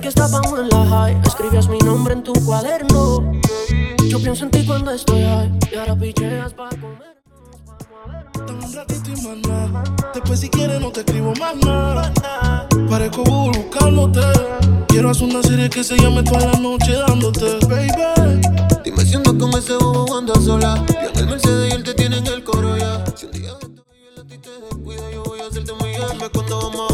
que estábamos en la high, escribías mi nombre en tu cuaderno. Yo pienso en ti cuando estoy high. Y ahora picheas pa' comer. Dame un ratito y más nada. Después si quieres no te escribo más nada. Parezco Google buscándote. Quiero hacer una serie que se llame toda la noche dándote, baby. Dime si andas con ese bobo o andas sola. Y en el Mercedes y él te tiene en el coro ya. Si un día de esta baby a ti te descuida, yo voy a hacerte muy bien. Dime cuándo vamos